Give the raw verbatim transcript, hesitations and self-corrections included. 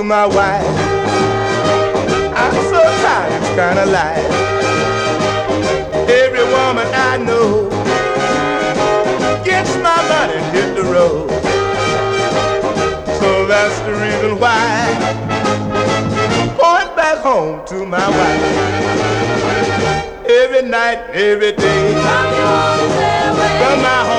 my wife. I'm so tired of this kind of life. Every woman I know gets my money and hit the road. So that's the reason why I'm going back home to my wife. Every night, every day, from my home